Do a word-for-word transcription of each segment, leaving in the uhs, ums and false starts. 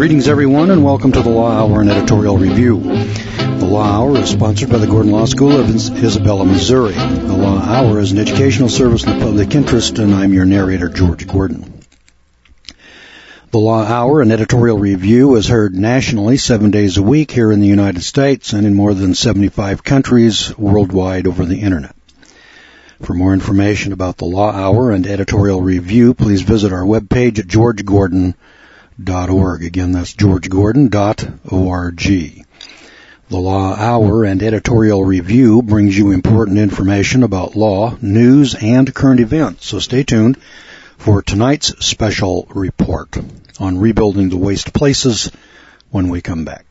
Greetings, everyone, and welcome to the Law Hour and Editorial Review. The Law Hour is sponsored by the Gordon Law School of Isabella, Missouri. The Law Hour is an educational service in the public interest, and I'm your narrator, George Gordon. The Law Hour and Editorial Review is heard nationally seven days a week here in the United States and in more than seventy-five countries worldwide over the Internet. For more information about the Law Hour and Editorial Review, please visit our webpage at george gordon dot org. Again, that's george gordon dot org. The Law Hour and Editorial Review brings you important information about law, news, and current events, so stay tuned for tonight's special report on rebuilding the waste places when we come back.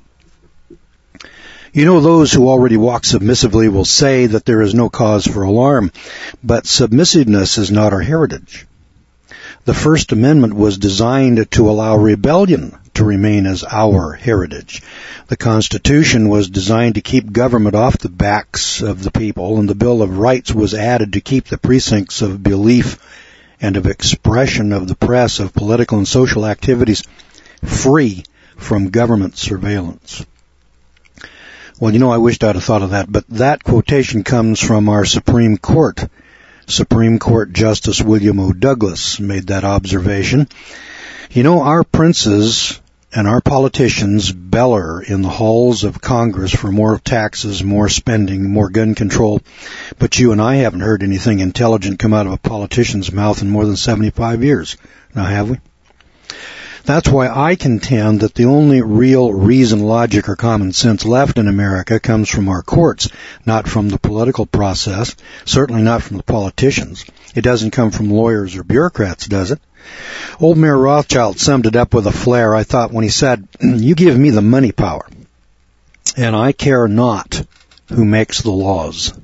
You know, those who already walk submissively will say that there is no cause for alarm, but submissiveness is not our heritage. The First Amendment was designed to allow rebellion to remain as our heritage. The Constitution was designed to keep government off the backs of the people, and the Bill of Rights was added to keep the precincts of belief and of expression of the press, of political and social activities free from government surveillance. Well, you know, I wished I'd have thought of that, but that quotation comes from our Supreme Court. Supreme Court Justice William O. Douglas made that observation. You know, our princes and our politicians bellow in the halls of Congress for more taxes, more spending, more gun control, but you and I haven't heard anything intelligent come out of a politician's mouth in more than seventy-five years. Now, have we? That's why I contend that the only real reason, logic, or common sense left in America comes from our courts, not from the political process, certainly not from the politicians. It doesn't come from lawyers or bureaucrats, does it? Old Mayor Rothschild summed it up with a flair, I thought, when he said, "You give me the money power, and I care not who makes the laws."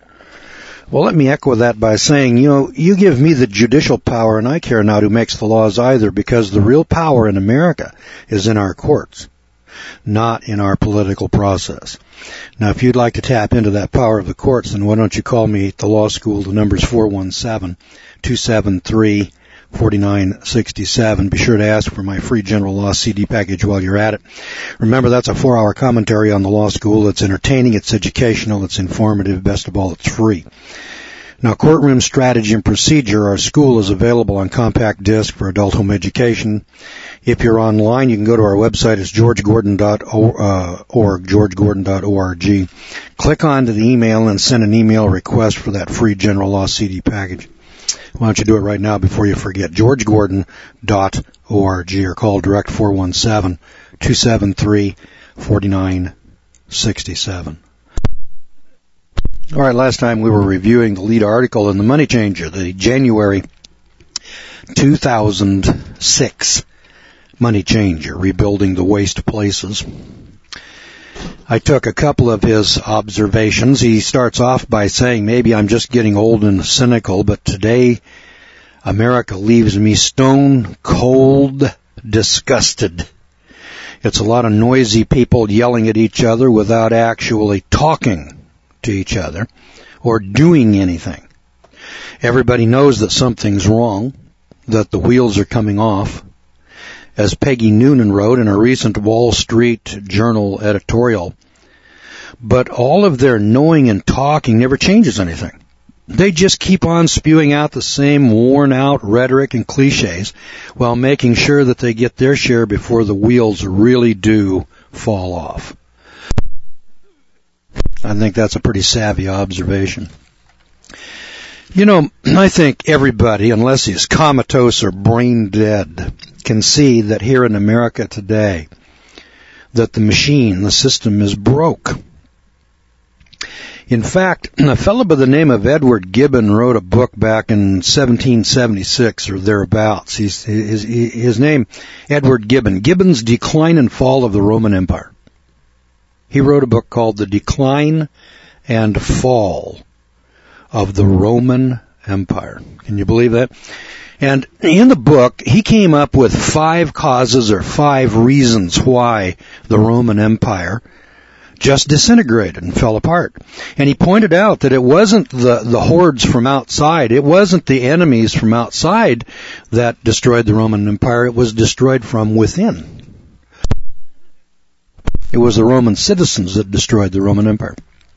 Well, let me echo that by saying, you know, you give me the judicial power, and I care not who makes the laws either, because the real power in America is in our courts, not in our political process. Now, if you'd like to tap into that power of the courts, then why don't you call me at the law school? The number's four one seven, two seven three, four nine six seven. Be sure to ask for my free general law C D package while you're at it. Remember, that's a four-hour commentary on the law school. It's entertaining, it's educational, it's informative, best of all, it's free. Now, Courtroom Strategy and Procedure, our school, is available on compact disc for adult home education. If you're online, you can go to our website. It's george gordon dot org, george gordon dot org. Click onto the email and send an email request for that free general law C D package. Why don't you do it right now before you forget? george gordon dot org, or call direct four one seven, two seven three, four nine six seven. All right, last time we were reviewing the lead article in the Money Changer, the January two thousand six Money Changer, Rebuilding the Waste Places. I took a couple of his observations. He starts off by saying, maybe I'm just getting old and cynical, but today America leaves me stone cold disgusted. It's a lot of noisy people yelling at each other without actually talking to each other or doing anything. Everybody knows that something's wrong, that the wheels are coming off. As Peggy Noonan wrote in a recent Wall Street Journal editorial, but all of their knowing and talking never changes anything. They just keep on spewing out the same worn-out rhetoric and cliches while making sure that they get their share before the wheels really do fall off. I think that's a pretty savvy observation. You know, I think everybody, unless he's comatose or brain dead, can see that here in America today, that the machine, the system is broke. In fact, a fellow by the name of Edward Gibbon wrote a book back in seventeen seventy-six or thereabouts. He's, his, his name, Edward Gibbon, Gibbon's Decline and Fall of the Roman Empire. He wrote a book called The Decline and Fall of the Roman Empire. Can you believe that? And in the book, he came up with five causes or five reasons why the Roman Empire just disintegrated and fell apart. And he pointed out that it wasn't the, the hordes from outside, it wasn't the enemies from outside that destroyed the Roman Empire, it was destroyed from within. It was the Roman citizens that destroyed the Roman Empire.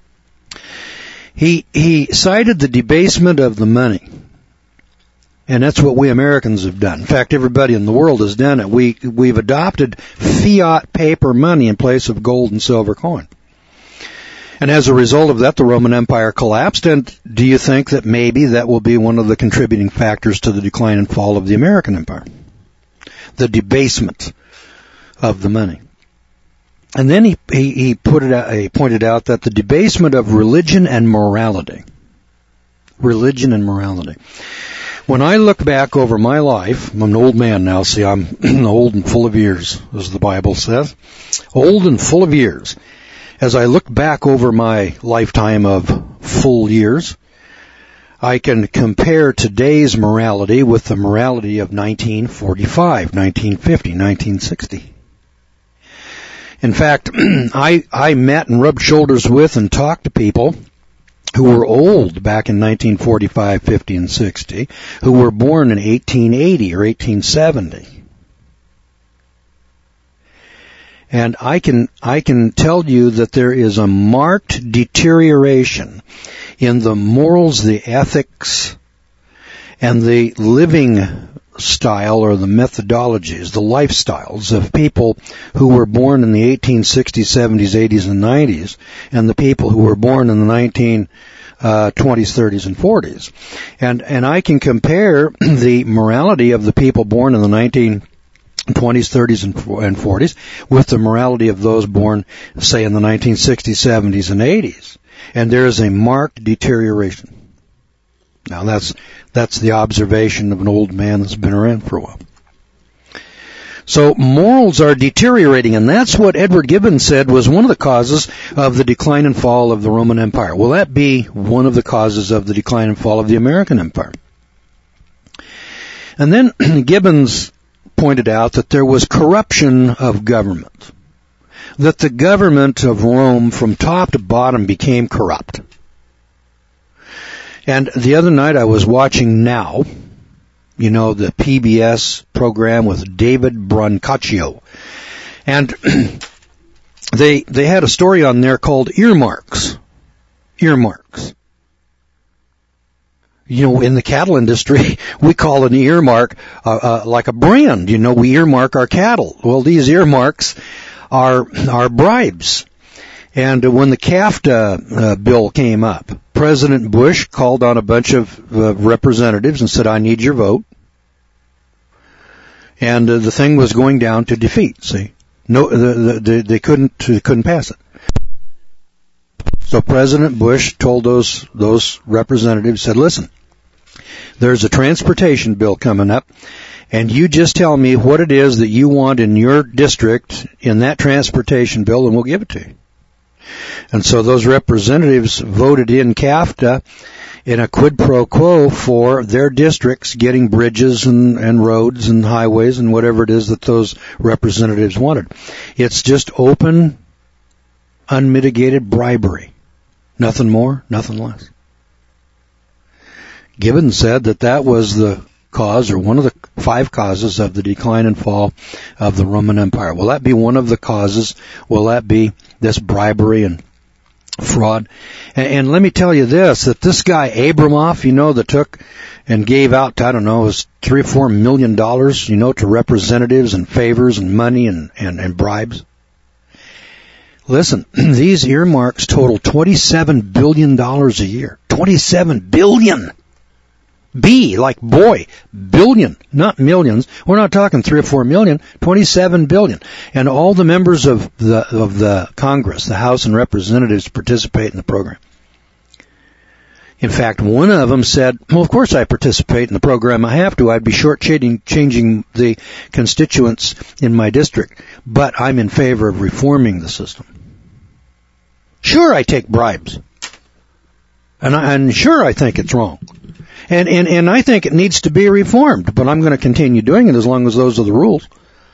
He, he cited the debasement of the money. And that's what we Americans have done. In fact, everybody in the world has done it. We, we've adopted fiat paper money in place of gold and silver coin. And as a result of that, the Roman Empire collapsed. And do you think that maybe that will be one of the contributing factors to the decline and fall of the American empire? The debasement of the money. And then he, he, he put it out, he pointed out that the debasement of religion and morality. Religion and morality. When I look back over my life, I'm an old man now, see, I'm old and full of years, as the Bible says. Old and full of years. As I look back over my lifetime of full years, I can compare today's morality with the morality of nineteen forty-five, nineteen fifty, nineteen sixty. In fact, I, I met and rubbed shoulders with and talked to people who were old back in nineteen forty-five, fifty, and sixty, who were born in eighteen eighty or eighteen seventy. And I can, I can tell you that there is a marked deterioration in the morals, the ethics, and the living style or the methodologies, the lifestyles of people who were born in the eighteen sixties, seventies, eighties, and nineties, and the people who were born in the nineteen twenties, thirties, and forties. And, and I can compare the morality of the people born in the nineteen twenties, thirties, and forties with the morality of those born, say, in the nineteen sixties, seventies, and eighties. And there is a marked deterioration. Now that's, that's the observation of an old man that's been around for a while. So morals are deteriorating, and that's what Edward Gibbon said was one of the causes of the decline and fall of the Roman Empire. Will that be one of the causes of the decline and fall of the American Empire? And then Gibbons pointed out that there was corruption of government, that the government of Rome from top to bottom became corrupt. And the other night I was watching Now, you know, the P B S program with David Brancaccio. And they they had a story on there called Earmarks. Earmarks. You know, in the cattle industry, we call an earmark uh, uh, like a brand. You know, we earmark our cattle. Well, these earmarks are are bribes. And when the CAFTA uh, bill came up, President Bush called on a bunch of uh, representatives and said, I need your vote. And uh, the thing was going down to defeat, see. No, the, the, they couldn't, they couldn't pass it. So President Bush told those, those representatives, said, listen, there's a transportation bill coming up, and you just tell me what it is that you want in your district in that transportation bill, and we'll give it to you. And so those representatives voted in CAFTA in a quid pro quo for their districts getting bridges and, and roads and highways and whatever it is that those representatives wanted. It's just open, unmitigated bribery. Nothing more, nothing less. Gibbon said that that was the cause, or one of the five causes of the decline and fall of the Roman Empire. Will that be one of the causes? Will that be this bribery and fraud? And, and let me tell you this, that this guy Abramoff, you know, that took and gave out, I don't know, it was three or four million dollars, you know, to representatives and favors and money and, and, and bribes. Listen, these earmarks total twenty-seven billion dollars a year. twenty-seven billion! B, like boy, billion, not millions. We're not talking three or four million, twenty-seven billion. And all the members of the, of the Congress, the House and Representatives, participate in the program. In fact, one of them said, well, of course I participate in the program. I have to. I'd be shortchanging changing the constituents in my district. But I'm in favor of reforming the system. Sure, I take bribes. And, I, and sure, I think it's wrong. And, and, and I think it needs to be reformed, but I'm going to continue doing it as long as those are the rules.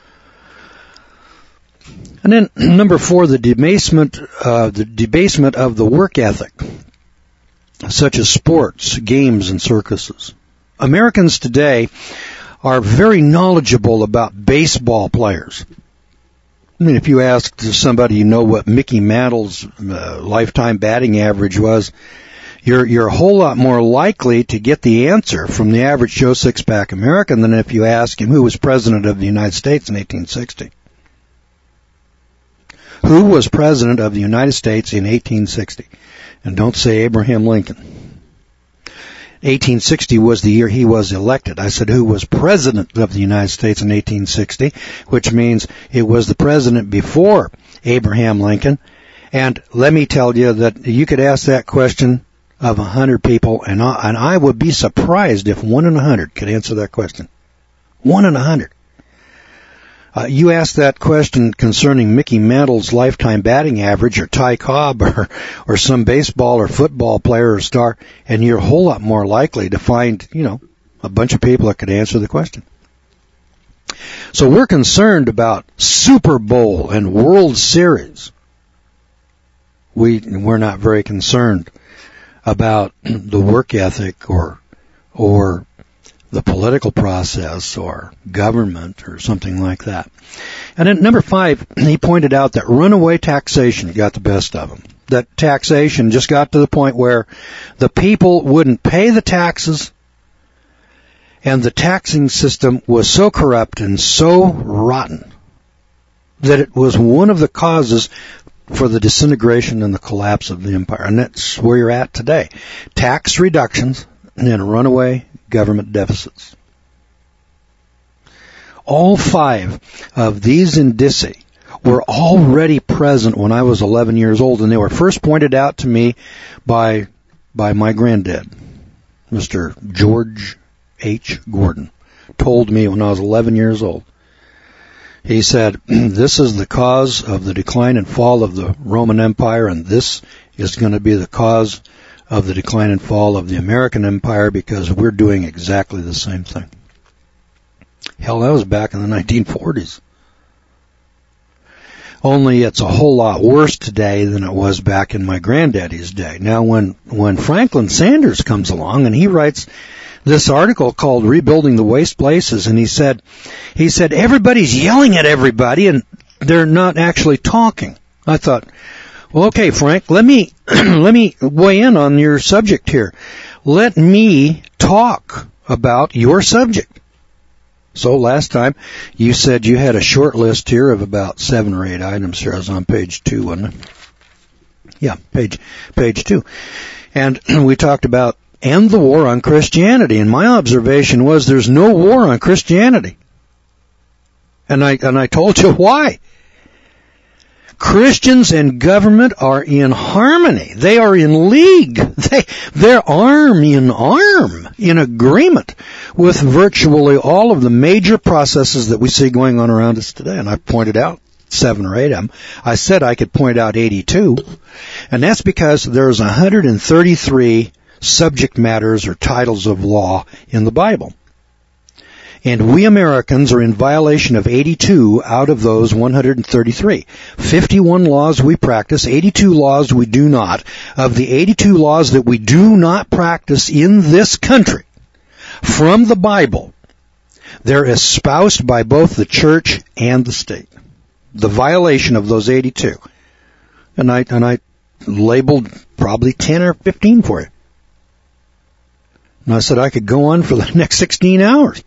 And then number four, the debasement, uh, the debasement of the work ethic, such as sports, games, and circuses. Americans today are very knowledgeable about baseball players. I mean, if you asked somebody, you know, what Mickey Mantle's uh, lifetime batting average was, you're you're a whole lot more likely to get the answer from the average Joe Sixpack American than if you ask him who was president of the United States in eighteen sixty. Who was president of the United States in eighteen sixty? And don't say Abraham Lincoln. eighteen sixty was the year he was elected. I said who was president of the United States in eighteen sixty, which means it was the president before Abraham Lincoln. And let me tell you that you could ask that question of a hundred people, and I, and I would be surprised if one in a hundred could answer that question. One in a hundred. Uh, you ask that question concerning Mickey Mantle's lifetime batting average, or Ty Cobb, or or some baseball or football player or star, and you're a whole lot more likely to find, you know, a bunch of people that could answer the question. So we're concerned about Super Bowl and World Series. We we're not very concerned about the work ethic or or the political process or government or something like that. And at number five, he pointed out that runaway taxation got the best of him. That taxation just got to the point where the people wouldn't pay the taxes, and the taxing system was so corrupt and so rotten that it was one of the causes for the disintegration and the collapse of the empire. And that's where you're at today. Tax reductions and runaway government deficits. All five of these indicia were already present when I was eleven years old, and they were first pointed out to me by by my granddad, Mister George H. Gordon, told me when I was eleven years old. He said, this is the cause of the decline and fall of the Roman Empire, and this is going to be the cause of the decline and fall of the American Empire, because we're doing exactly the same thing. Hell, that was back in the nineteen forties. Only it's a whole lot worse today than it was back in my granddaddy's day. Now, when, when Franklin Sanders comes along and he writes this article called Rebuilding the Waste Places, and he said, he said, everybody's yelling at everybody and they're not actually talking. I thought, well, okay, Frank, let me, let me weigh in on your subject here. Let me talk about your subject. So last time you said you had a short list here of about seven or eight items here. I was on page two, wasn't it? Yeah, page, page two. And we talked about end the war on Christianity. And my observation was there's no war on Christianity. And I, and I told you why. Christians and government are in harmony. They are in league. They, they're arm in arm, in agreement with virtually all of the major processes that we see going on around us today. And I pointed out seven or eight of them. I said I could point out eighty-two. And that's because there's one hundred thirty-three subject matters or titles of law in the Bible. And we Americans are in violation of eighty-two out of those one hundred thirty-three. fifty-one laws we practice, eighty-two laws we do not. Of the eighty-two laws that we do not practice in this country, from the Bible, they're espoused by both the church and the state. The violation of those eighty-two. And I, and I labeled probably ten or fifteen for you. And I said I could go on for the next sixteen hours.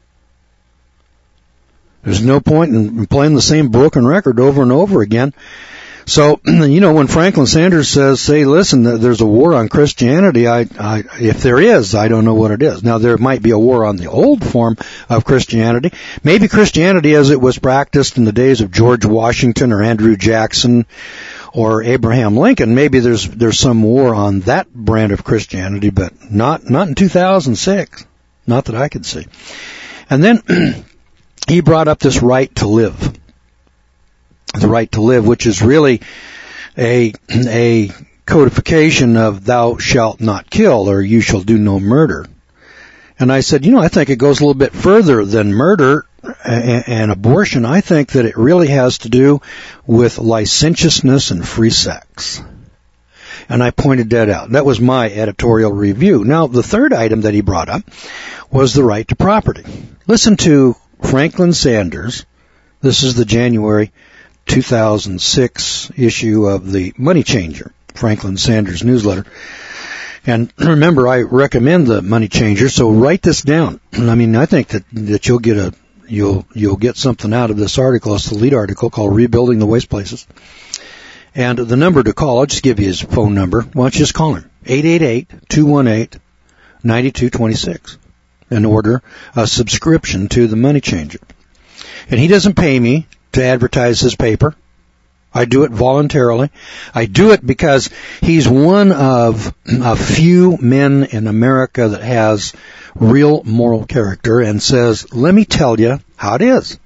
There's no point in playing the same broken record over and over again. So, you know, when Franklin Sanders says, say, listen, there's a war on Christianity, I, I, if there is, I don't know what it is. Now, there might be a war on the old form of Christianity. Maybe Christianity as it was practiced in the days of George Washington or Andrew Jackson or Abraham Lincoln. Maybe there's, there's some war on that brand of Christianity, but not, not in two thousand six. Not that I could see. And then he brought up this right to live. The right to live, which is really a a codification of thou shalt not kill, or you shall do no murder. And I said, you know, I think it goes a little bit further than murder and, and abortion. I think that it really has to do with licentiousness and free sex. And I pointed that out. That was my editorial review. Now, the third item that he brought up was the right to property. Listen to Franklin Sanders. This is the January two thousand six issue of the Money Changer, Franklin Sanders newsletter. And remember, I recommend the Money Changer, so write this down. I mean, I think that, that you'll get a, you'll, you'll get something out of this article. It's the lead article called Rebuilding the Waste Places. And the number to call, I'll just give you his phone number. Why don't you just call him? eight eight eight, two one eight, nine two two six and order a subscription to the Money Changer. And he doesn't pay me to advertise his paper. I do it voluntarily. I do it because he's one of a few men in America that has real moral character and says, let me tell you how it is.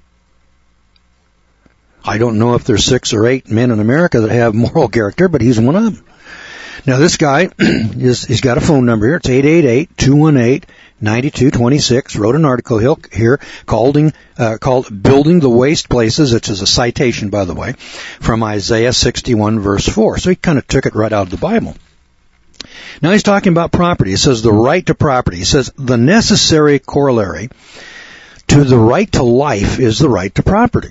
I don't know if there's six or eight men in America that have moral character, but he's one of them. Now this guy, is, he's got a phone number here. It's eight eight eight, two one eight, nine two two six. Wrote an article here called, uh, called Building the Waste Places. It's a citation, by the way, from Isaiah sixty-one, verse four. So he kind of took it right out of the Bible. Now he's talking about property. He says the right to property. He says the necessary corollary to the right to life is the right to property.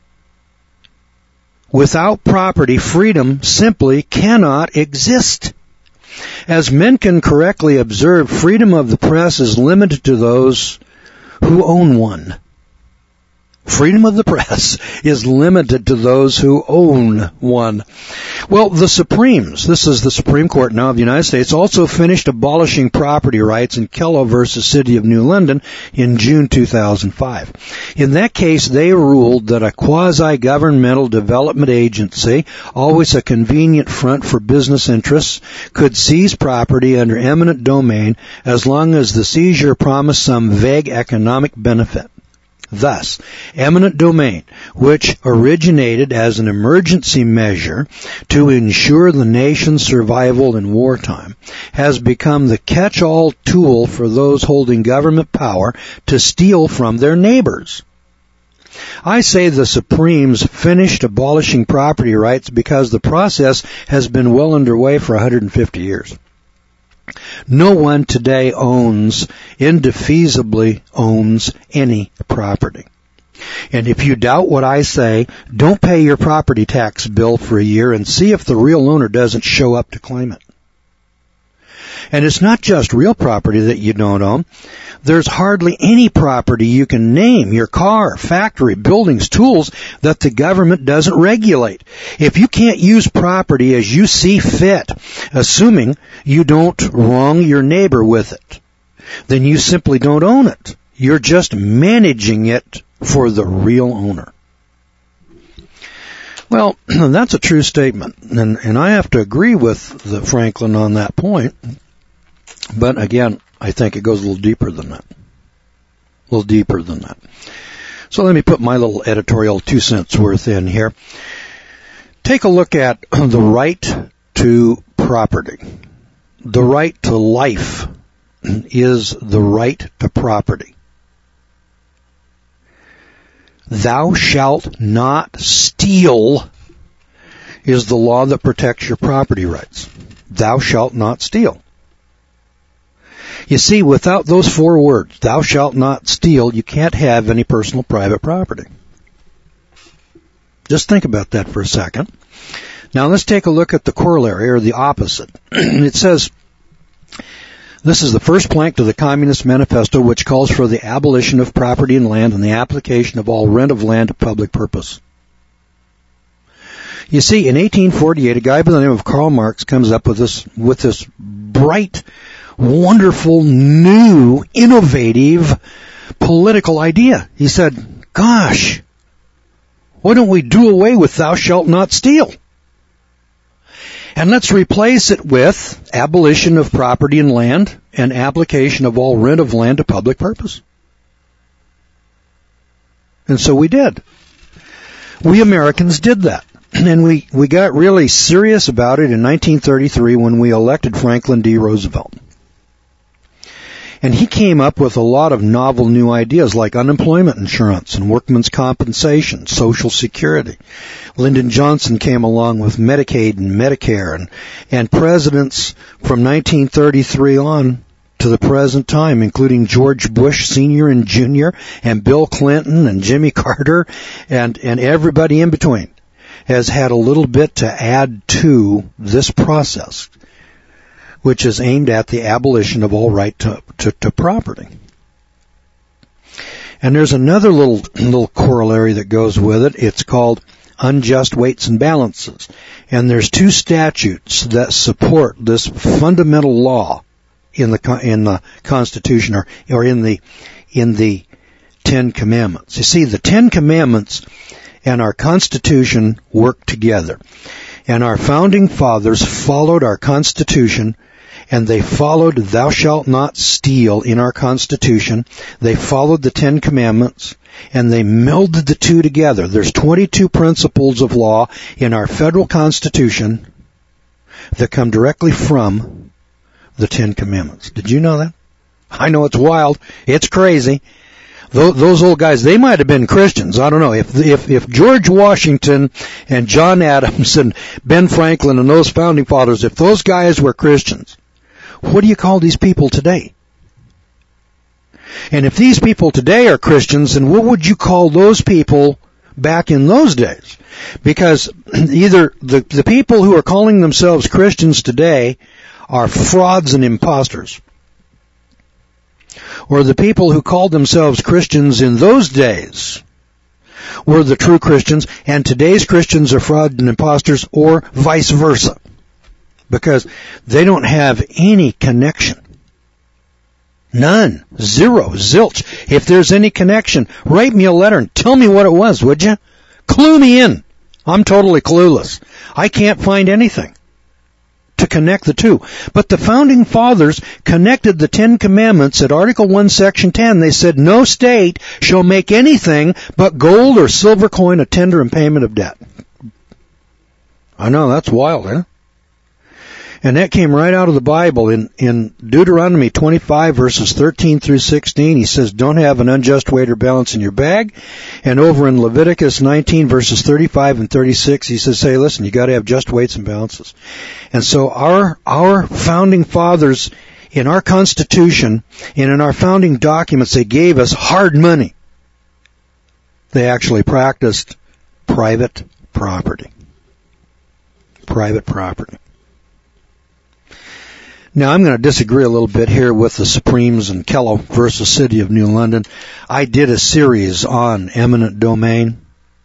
Without property, freedom simply cannot exist. As Mencken correctly observed, freedom of the press is limited to those who own one. Freedom of the press is limited to those who own one. Well, the Supremes, this is the Supreme Court now of the United States, also finished abolishing property rights in Kellow versus City of New London in June two thousand five. In that case, they ruled that a quasi-governmental development agency, always a convenient front for business interests, could seize property under eminent domain as long as the seizure promised some vague economic benefit. Thus, eminent domain, which originated as an emergency measure to ensure the nation's survival in wartime, has become the catch-all tool for those holding government power to steal from their neighbors. I say the Supremes finished abolishing property rights because the process has been well underway for one hundred fifty years. No one today owns, indefeasibly owns any property. And if you doubt what I say, don't pay your property tax bill for a year and see if the real owner doesn't show up to claim it. And it's not just real property that you don't own. There's hardly any property you can name, your car, factory, buildings, tools, that the government doesn't regulate. If you can't use property as you see fit, assuming you don't wrong your neighbor with it, then you simply don't own it. You're just managing it for the real owner. Well, that's a true statement, and, and I have to agree with the Franklin on that point. But again, I think it goes a little deeper than that. A little deeper than that. So let me put my little editorial two cents worth in here. Take a look at the right to property. The right to life is the right to property. Thou shalt not steal is the law that protects your property rights. Thou shalt not steal. You see, without those four words, thou shalt not steal, you can't have any personal private property. Just think about that for a second. Now let's take a look at the corollary, or the opposite. It says, this is the first plank to the Communist Manifesto, which calls for the abolition of property and land and the application of all rent of land to public purpose. You see, in eighteen forty-eight, a guy by the name of Karl Marx comes up with this, with this bright, wonderful, new, innovative political idea. He said, gosh, why don't we do away with thou shalt not steal? And let's replace it with abolition of property and land and application of all rent of land to public purpose. And so we did. We Americans did that. And we, we got really serious about it in nineteen thirty-three when we elected Franklin D. Roosevelt. And he came up with a lot of novel new ideas like unemployment insurance and workman's compensation, Social Security. Lyndon Johnson came along with Medicaid and Medicare, and, and presidents from nineteen thirty-three on to the present time, including George Bush Senior and Junior and Bill Clinton and Jimmy Carter and, and everybody in between, has had a little bit to add to this process, which is aimed at the abolition of all right to, to, to property. And there's another little little corollary that goes with it. It's called unjust weights and balances. And there's two statutes that support this fundamental law in the in the Constitution or or in the in the Ten Commandments. You see, the Ten Commandments and our Constitution work together. And our founding fathers followed our Constitution, and they followed thou shalt not steal in our Constitution. They followed the Ten Commandments, and they melded the two together. There's twenty-two principles of law in our federal Constitution that come directly from the Ten Commandments. Did you know that? I know it's wild. It's crazy. Those old guys, they might have been Christians. I don't know. If, if, if George Washington and John Adams and Ben Franklin and those founding fathers, if those guys were Christians, what do you call these people today? And if these people today are Christians, then what would you call those people back in those days? Because either the, the people who are calling themselves Christians today are frauds and imposters, or the people who called themselves Christians in those days were the true Christians, and today's Christians are frauds and imposters, or vice versa, because they don't have any connection. None. Zero. Zilch. If there's any connection, write me a letter and tell me what it was, would you? Clue me in. I'm totally clueless. I can't find anything to connect the two. But the founding fathers connected the Ten Commandments at Article one, Section ten. They said, no state shall make anything but gold or silver coin a tender in payment of debt. I know, that's wild, huh? And that came right out of the Bible. In, in Deuteronomy twenty-five, verses thirteen through sixteen, he says, don't have an unjust weight or balance in your bag. And over in Leviticus nineteen, verses thirty-five and thirty-six, he says, hey, listen, you got to have just weights and balances. And so our, our founding fathers, in our Constitution and in our founding documents, they gave us hard money. They actually practiced private property. Private property. Now, I'm going to disagree a little bit here with the Supremes and Kello versus City of New London. I did a series on eminent domain.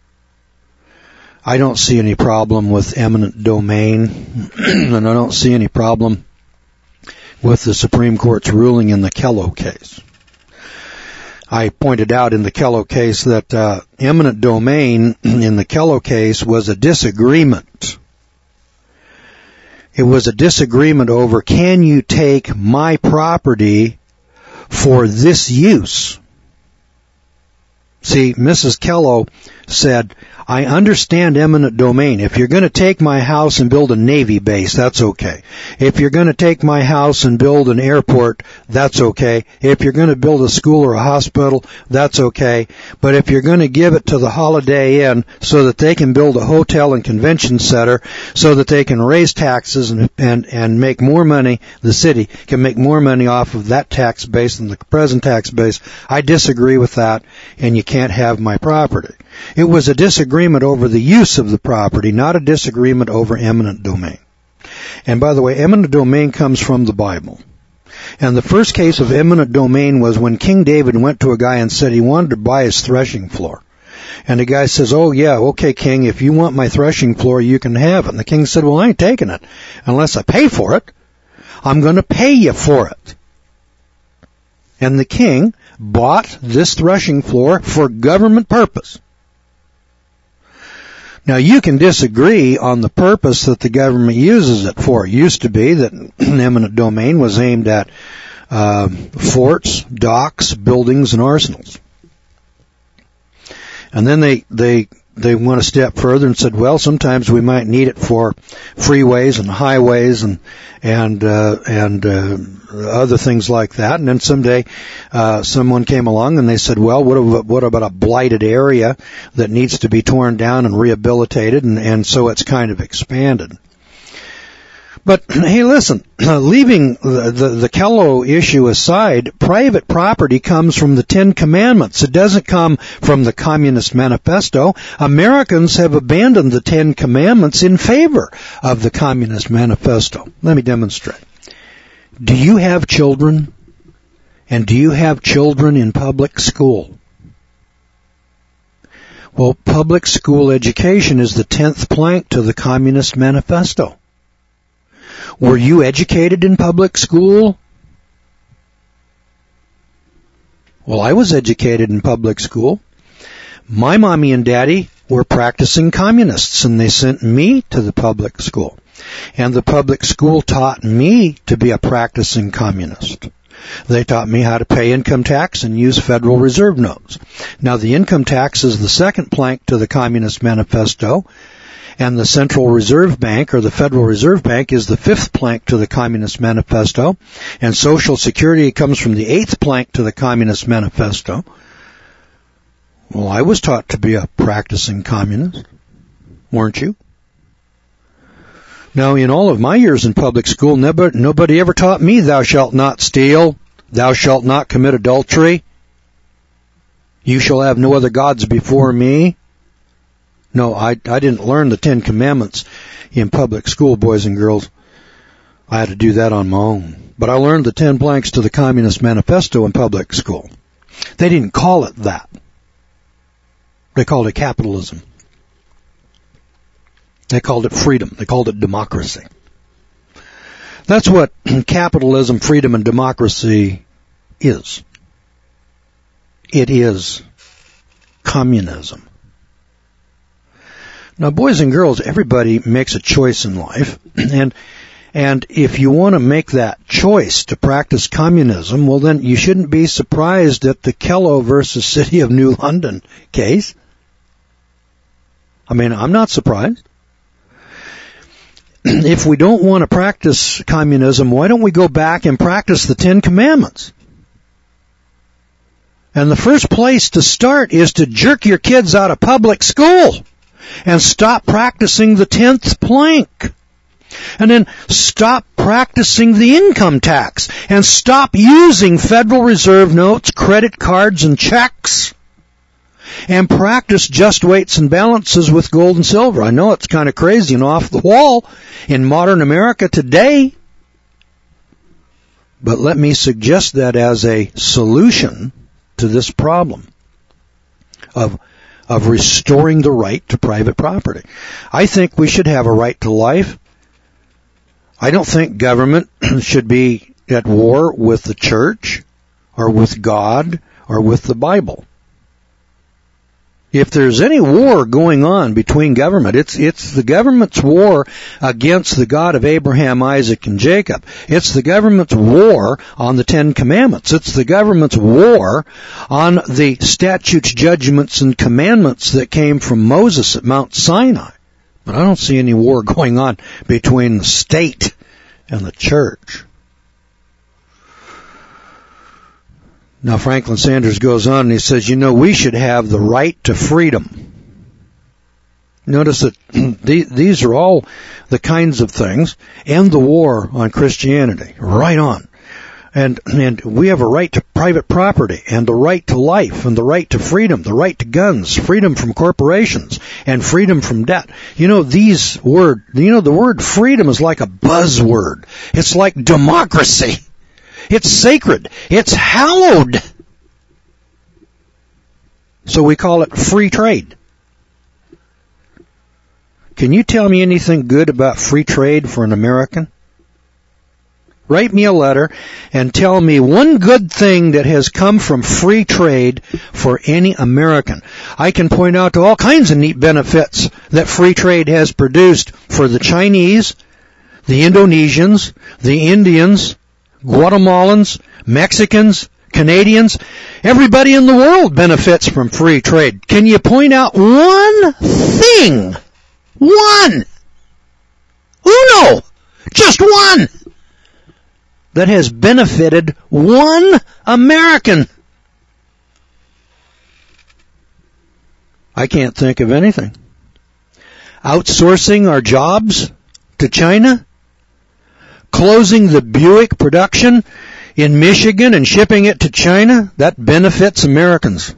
I don't see any problem with eminent domain, and I don't see any problem with the Supreme Court's ruling in the Kello case. I pointed out in the Kello case that uh, eminent domain in the Kello case was a disagreement. It was a disagreement over, can you take my property for this use? See, Missus Kello said, I understand eminent domain. If you're going to take my house and build a Navy base, that's okay. If you're going to take my house and build an airport, that's okay. If you're going to build a school or a hospital, that's okay. But if you're going to give it to the Holiday Inn so that they can build a hotel and convention center so that they can raise taxes and, and, and make more money, the city can make more money off of that tax base than the present tax base, I disagree with that, and you can't have my property. It was a disagreement over the use of the property, not a disagreement over eminent domain. And by the way, eminent domain comes from the Bible. And the first case of eminent domain was when King David went to a guy and said he wanted to buy his threshing floor. And the guy says, oh yeah, okay, King, if you want my threshing floor, you can have it. And the king said, well, I ain't taking it unless I pay for it. I'm going to pay you for it. And the king bought this threshing floor for government purpose. Now, you can disagree on the purpose that the government uses it for. It used to be that eminent domain was aimed at uh, forts, docks, buildings, and arsenals. And then they, they, they went a step further and said, well, sometimes we might need it for freeways and highways and, and, uh, and, uh, other things like that. And then someday, uh, someone came along and they said, well, what about, what about a blighted area that needs to be torn down and rehabilitated? And, and so it's kind of expanded. But, hey, listen, leaving the, the, the Kello issue aside, private property comes from the Ten Commandments. It doesn't come from the Communist Manifesto. Americans have abandoned the Ten Commandments in favor of the Communist Manifesto. Let me demonstrate. Do you have children? And do you have children in public school? Well, public school education is the tenth plank to the Communist Manifesto. Were you educated in public school? Well, I was educated in public school. My mommy and daddy were practicing communists, and they sent me to the public school. And the public school taught me to be a practicing communist. They taught me how to pay income tax and use Federal Reserve notes. Now, the income tax is the second plank to the Communist Manifesto, and the Central Reserve Bank, or the Federal Reserve Bank, is the fifth plank to the Communist Manifesto, and Social Security comes from the eighth plank to the Communist Manifesto. Well, I was taught to be a practicing communist, weren't you? Now, in all of my years in public school, nobody, nobody ever taught me, thou shalt not steal, thou shalt not commit adultery, you shall have no other gods before me. No, I, I didn't learn the Ten Commandments in public school, boys and girls. I had to do that on my own. But I learned the ten planks to the Communist Manifesto in public school. They didn't call it that. They called it capitalism. They called it freedom. They called it democracy. That's what capitalism, freedom, and democracy is. It is communism. Now, boys and girls, everybody makes a choice in life, and and if you want to make that choice to practice communism, well, then you shouldn't be surprised at the Kello versus City of New London case. I mean, I'm not surprised. If we don't want to practice communism, why don't we go back and practice the Ten Commandments? And the first place to start is to jerk your kids out of public school and stop practicing the tenth plank. And then stop practicing the income tax. And stop using Federal Reserve notes, credit cards, and checks. And practice just weights and balances with gold and silver. I know it's kind of crazy and off the wall in modern America today. But let me suggest that as a solution to this problem of of restoring the right to private property. I think we should have a right to life. I don't think government should be at war with the church or with God or with the Bible. If there's any war going on between government, it's it's the government's war against the God of Abraham, Isaac, and Jacob. It's the government's war on the Ten Commandments. It's the government's war on the statutes, judgments, and commandments that came from Moses at Mount Sinai. But I don't see any war going on between the state and the church. Now, Franklin Sanders goes on and he says, you know, we should have the right to freedom. Notice that these are all the kinds of things. End the war on Christianity. Right on. And, and we have a right to private property and the right to life and the right to freedom, the right to guns, freedom from corporations, and freedom from debt. You know, these word, you know, the word freedom is like a buzzword. It's like democracy. It's sacred. It's hallowed. So we call it free trade. Can you tell me anything good about free trade for an American? Write me a letter and tell me one good thing that has come from free trade for any American. I can point out to all kinds of neat benefits that free trade has produced for the Chinese, the Indonesians, the Indians, Guatemalans, Mexicans, Canadians. Everybody in the world benefits from free trade. Can you point out one thing? One! Uno! Just one! That has benefited one American. I can't think of anything. Outsourcing our jobs to China? closing the Buick production in Michigan and shipping it to China, that benefits Americans.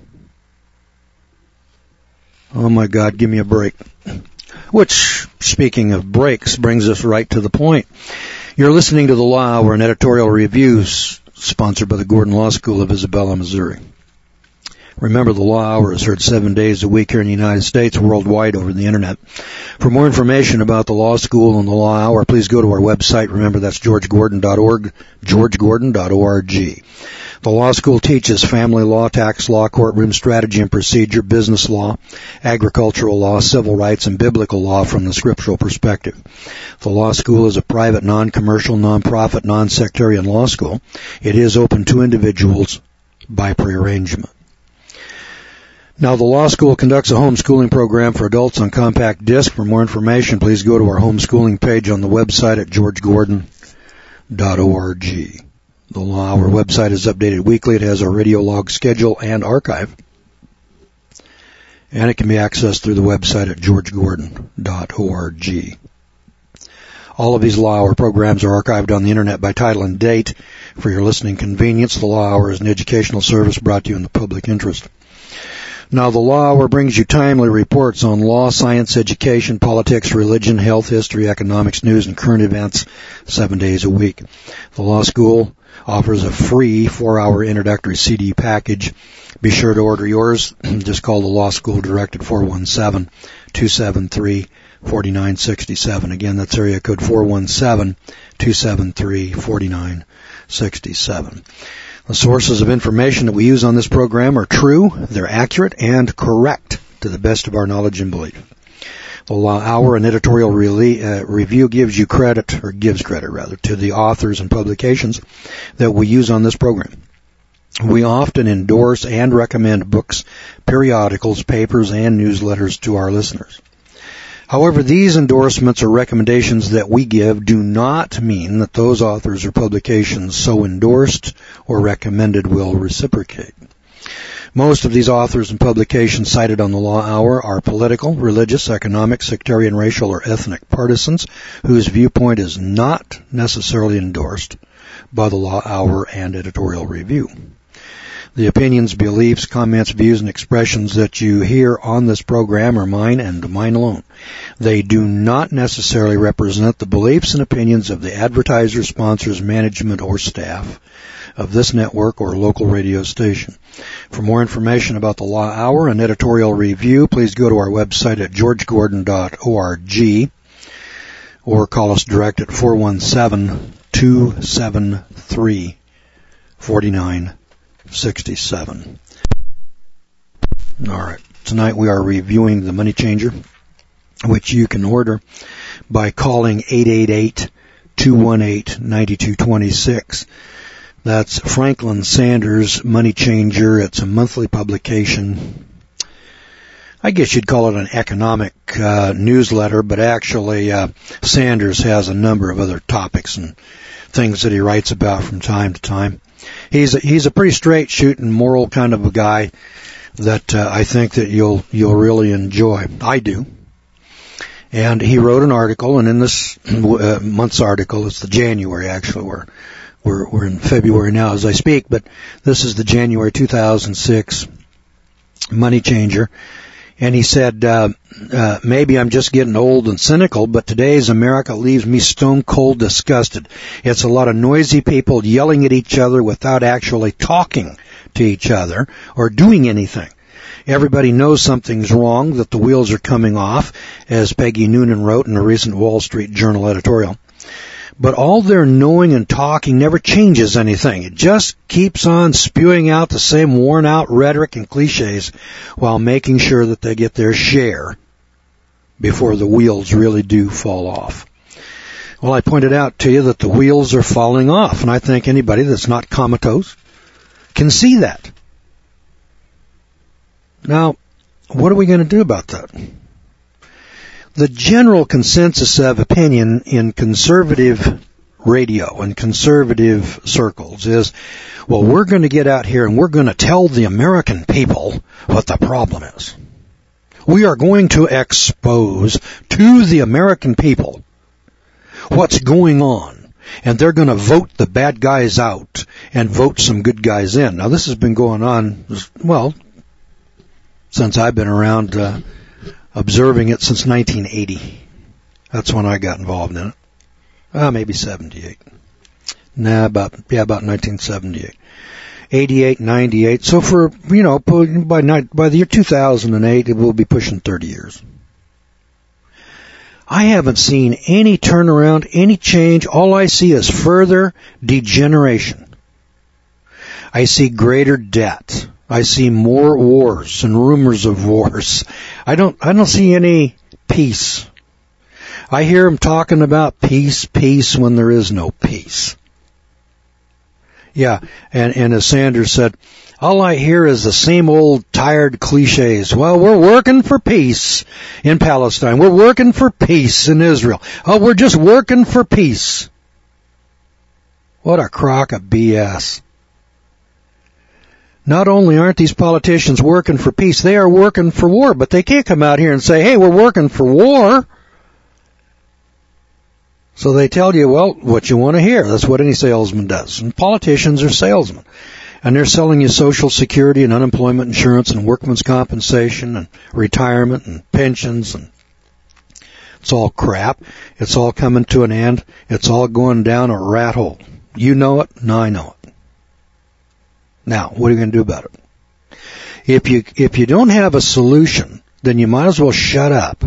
Oh my God, give me a break. Which, speaking of breaks, brings us right to the point. You're listening to The Law Hour, an editorial review sponsored by the Gordon Law School of Isabella, Missouri. Remember, The Law Hour is heard seven days a week here in the United States, worldwide over the Internet. For more information about the Law School and The Law Hour, please go to our website. Remember, that's george gordon dot org, george gordon dot org. The Law School teaches family law, tax law, courtroom strategy and procedure, business law, agricultural law, civil rights, and biblical law from the scriptural perspective. The Law School is a private, non-commercial, non-profit, non-sectarian law school. It is open to individuals by prearrangement. Now, the Law School conducts a homeschooling program for adults on compact disc. For more information, please go to our homeschooling page on the website at george gordon dot org. The Law Hour website is updated weekly. It has our radio log schedule and archive. And it can be accessed through the website at george gordon dot org. All of these Law Hour programs are archived on the Internet by title and date. For your listening convenience, the Law Hour is an educational service brought to you in the public interest. Now, the Law Hour brings you timely reports on law, science, education, politics, religion, health, history, economics, news, and current events seven days a week. The Law School offers a free four-hour introductory C D package. Be sure to order yours. Just call the Law School direct at four one seven, two seven three, four nine six seven. Again, that's area code four one seven, two seven three, four nine six seven. The sources of information that we use on this program are true, they're accurate, and correct to the best of our knowledge and belief. The Law Hour, an editorial re- uh, review, gives you credit, or gives credit rather, to the authors and publications that we use on this program. We often endorse and recommend books, periodicals, papers, and newsletters to our listeners. However, these endorsements or recommendations that we give do not mean that those authors or publications so endorsed or recommended will reciprocate. Most of these authors and publications cited on the Law Hour are political, religious, economic, sectarian, racial, or ethnic partisans whose viewpoint is not necessarily endorsed by the Law Hour and editorial review. The opinions, beliefs, comments, views, and expressions that you hear on this program are mine and mine alone. They do not necessarily represent the beliefs and opinions of the advertisers, sponsors, management, or staff of this network or local radio station. For more information about the Law Hour and editorial review, please go to our website at george gordon dot org or call us direct at four one seven, two seven three, four nine six seven. All right. Tonight we are reviewing The Money Changer, which you can order by calling eight eight eight, two one eight, nine two two six. That's Franklin Sanders' Money Changer. It's a monthly publication. I guess you'd call it an economic uh, newsletter, but actually uh, Sanders has a number of other topics and things that he writes about from time to time. He's a, he's a pretty straight shooting, moral kind of a guy that uh, I think that you'll you'll really enjoy. I do. And he wrote an article, and in this uh, month's article, it's the January actually. We're we're we're in February now as I speak, but this is the January two thousand six Money Changer. And he said, uh, uh, maybe I'm just getting old and cynical, but today's America leaves me stone cold disgusted. It's a lot of noisy people yelling at each other without actually talking to each other or doing anything. Everybody knows something's wrong, that the wheels are coming off, as Peggy Noonan wrote in a recent Wall Street Journal editorial. But all their knowing and talking never changes anything. It just keeps on spewing out the same worn-out rhetoric and cliches while making sure that they get their share before the wheels really do fall off. Well, I pointed out to you that the wheels are falling off, and I think anybody that's not comatose can see that. Now, what are we going to do about that? The general consensus of opinion in conservative radio and conservative circles is, well, we're going to get out here and we're going to tell the American people what the problem is. We are going to expose to the American people what's going on and they're going to vote the bad guys out and vote some good guys in. Now, this has been going on, well, since I've been around, uh, observing it since nineteen eighty. That's when I got involved in it. Uh, maybe seventy-eight. Nah, about, yeah, about nineteen seventy-eight. eighty-eight, ninety-eight. So for, you know, by by the year two thousand eight, it will be pushing thirty years. I haven't seen any turnaround, any change. All I see is further degeneration. I see greater debt. I see more wars and rumors of wars. I don't, I don't see any peace. I hear them talking about peace, peace when there is no peace. Yeah, and, and as Sanders said, all I hear is the same old tired cliches. Well, we're working for peace in Palestine. We're working for peace in Israel. Oh, we're just working for peace. What a crock of B S. Not only aren't these politicians working for peace, they are working for war, but they can't come out here and say, hey, we're working for war. So they tell you, well, what you want to hear. That's what any salesman does. And politicians are salesmen. And they're selling you Social Security and unemployment insurance and workman's compensation and retirement and pensions. And it's all crap. It's all coming to an end. It's all going down a rat hole. You know it, and I know it. Now, what are you going to do about it? If you, if you don't have a solution, then you might as well shut up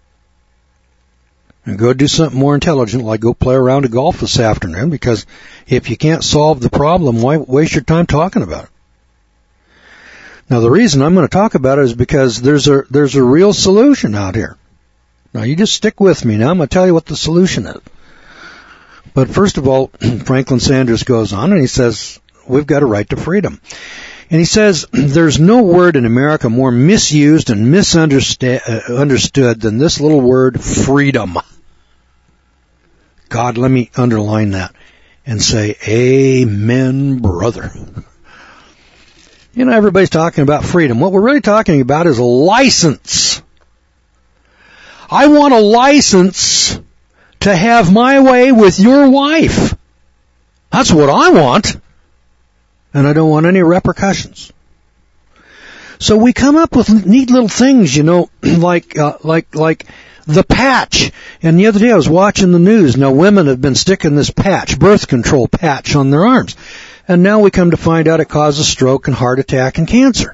and go do something more intelligent, like go play a round of golf this afternoon, because if you can't solve the problem, why waste your time talking about it? Now, the reason I'm going to talk about it is because there's a, there's a real solution out here. Now, you just stick with me. Now, I'm going to tell you what the solution is. But first of all, Franklin Sanders goes on and he says, we've got a right to freedom. And he says, there's no word in America more misused and misunderstood uh, than this little word, freedom. God, let me underline that and say, amen, brother. You know, everybody's talking about freedom. What we're really talking about is a license. I want a license to have my way with your wife. That's what I want. And I don't want any repercussions. So we come up with neat little things, you know, like, uh, like, like the patch. And the other day I was watching the news. Now women have been sticking this patch, birth control patch, on their arms. And now we come to find out it causes stroke and heart attack and cancer.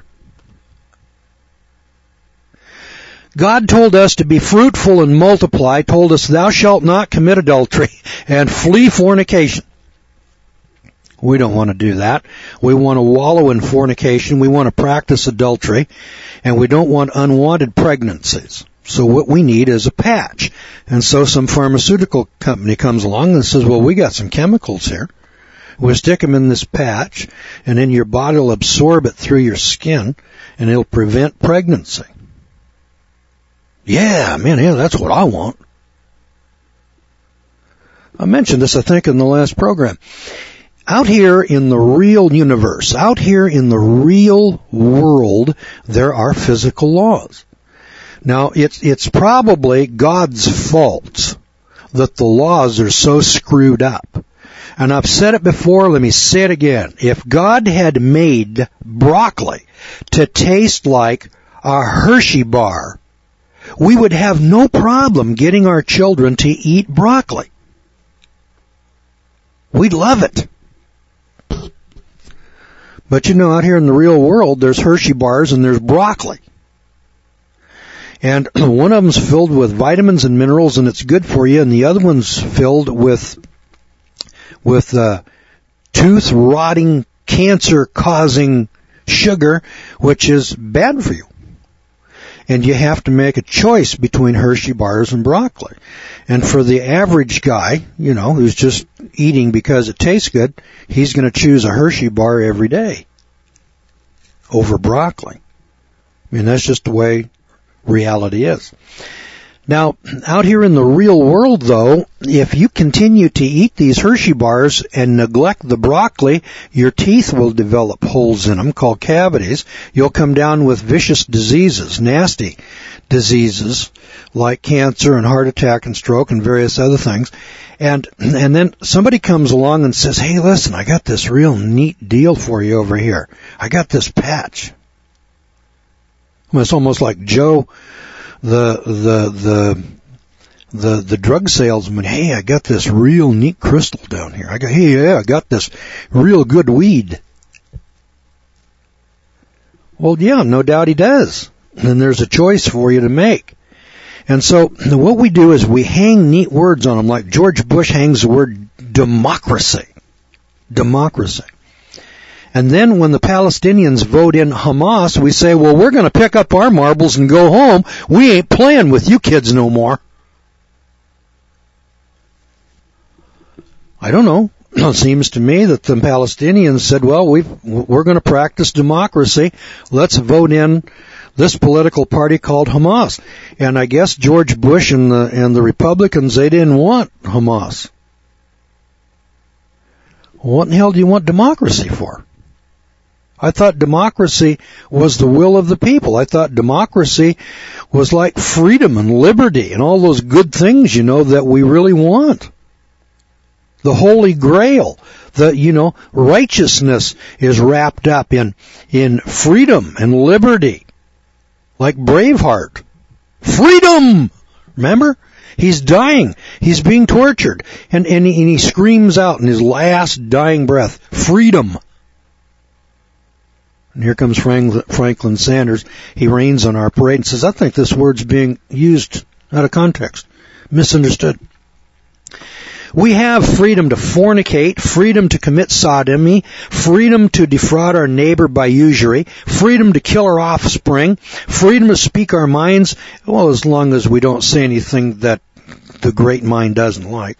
God told us to be fruitful and multiply, told us thou shalt not commit adultery and flee fornication. We don't want to do that. We want to wallow in fornication. We want to practice adultery. And we don't want unwanted pregnancies. So what we need is a patch. And so some pharmaceutical company comes along and says, well, we got some chemicals here. We'll stick them in this patch, and then your body will absorb it through your skin, and it'll prevent pregnancy. Yeah, man, yeah, that's what I want. I mentioned this, I think, in the last program. Out here in the real universe, out here in the real world, there are physical laws. Now, it's, it's probably God's fault that the laws are so screwed up. And I've said it before, let me say it again. If God had made broccoli to taste like a Hershey bar, we would have no problem getting our children to eat broccoli. We'd love it. But you know, out here in the real world, there's Hershey bars and there's broccoli. And one of them's filled with vitamins and minerals and it's good for you, and the other one's filled with with uh, tooth-rotting, cancer-causing sugar, which is bad for you. And you have to make a choice between Hershey bars and broccoli. And for the average guy, you know, who's just eating because it tastes good, he's going to choose a Hershey bar every day over broccoli. I mean, that's just the way reality is. Now, out here in the real world, though, if you continue to eat these Hershey bars and neglect the broccoli, your teeth will develop holes in them called cavities. You'll come down with vicious diseases, nasty diseases like cancer and heart attack and stroke and various other things. And and then somebody comes along and says, hey, listen, I got this real neat deal for you over here. I got this patch. Well, it's almost like Joe, the the the the the drug salesman. Hey, I got this real neat crystal down here. I got hey, yeah, I got this real good weed. Well, yeah, no doubt he does. And there's a choice for you to make. And so what we do is we hang neat words on them, like George Bush hangs the word democracy. Democracy. And then when the Palestinians vote in Hamas, we say, well, we're going to pick up our marbles and go home. We ain't playing with you kids no more. I don't know. It seems to me that the Palestinians said, well, we've, we're going to practice democracy. Let's vote in this political party called Hamas. And I guess George Bush and the, and the Republicans, they didn't want Hamas. What in the hell do you want democracy for? I thought democracy was the will of the people. I thought democracy was like freedom and liberty and all those good things, you know, that we really want. The Holy Grail, the, you know, righteousness is wrapped up in, in freedom and liberty. Like Braveheart. Freedom! Remember? He's dying. He's being tortured. And, and, he, and he screams out in his last dying breath, freedom. And here comes Frank, Franklin Sanders. He rains on our parade and says, I think this word's being used out of context. Misunderstood. We have freedom to fornicate, freedom to commit sodomy, freedom to defraud our neighbor by usury, freedom to kill our offspring, freedom to speak our minds, well, as long as we don't say anything that the great mind doesn't like.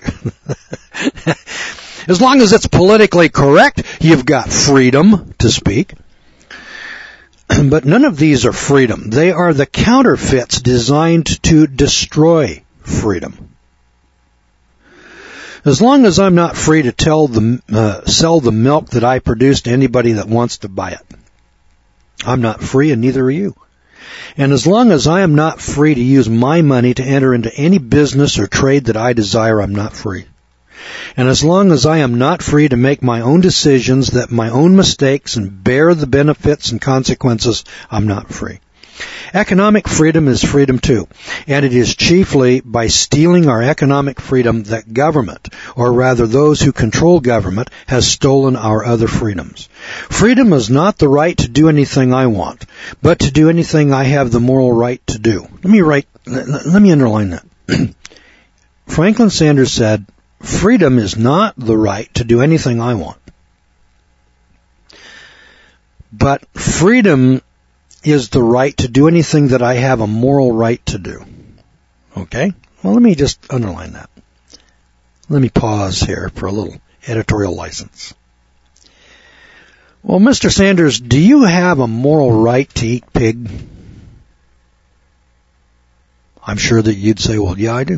As long as it's politically correct, you've got freedom to speak. But none of these are freedom. They are the counterfeits designed to destroy freedom. As long as I'm not free to tell the, uh, sell the milk that I produce to anybody that wants to buy it, I'm not free, and neither are you. And as long as I am not free to use my money to enter into any business or trade that I desire, I'm not free. And as long as I am not free to make my own decisions, that my own mistakes, and bear the benefits and consequences, I'm not free. Economic freedom is freedom too, and it is chiefly by stealing our economic freedom that government, or rather those who control government, has stolen our other freedoms. Freedom is not the right to do anything I want, but to do anything I have the moral right to do. Let me write, let me underline that. Franklin Sanders said, freedom is not the right to do anything I want, but freedom is the right to do anything that I have a moral right to do. Okay? Well, let me just underline that. Let me pause here for a little editorial license. Well, Mister Sanders, do you have a moral right to eat pig? I'm sure that you'd say, well, yeah, I do.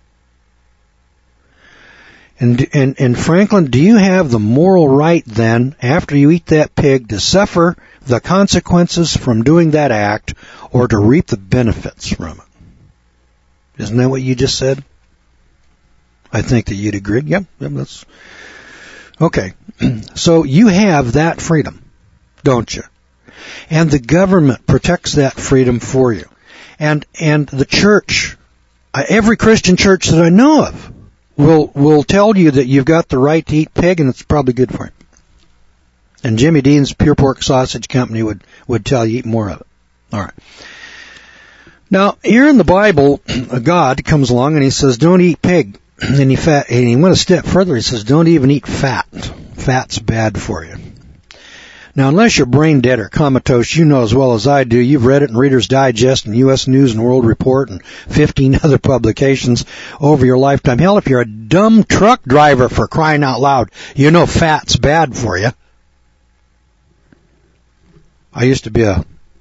And, and, and Franklin, do you have the moral right then, after you eat that pig, to suffer the consequences from doing that act or to reap the benefits from it? Isn't that what you just said? I think that you'd agree. Yep, yep, that's okay. So you have that freedom, don't you? And the government protects that freedom for you. And, and the church, every Christian church that I know of, will will tell you that you've got the right to eat pig, and it's probably good for you. And Jimmy Dean's Pure Pork Sausage Company would, would tell you eat more of it. All right. Now, here in the Bible, God comes along and he says, don't eat pig. And he, fat, and he went a step further. He says, don't even eat fat. Fat's bad for you. Now, unless you're brain dead or comatose, you know as well as I do. You've read it in Reader's Digest and U S News and World Report and fifteen other publications over your lifetime. Hell, if you're a dumb truck driver, for crying out loud, you know fat's bad for you. I used to be a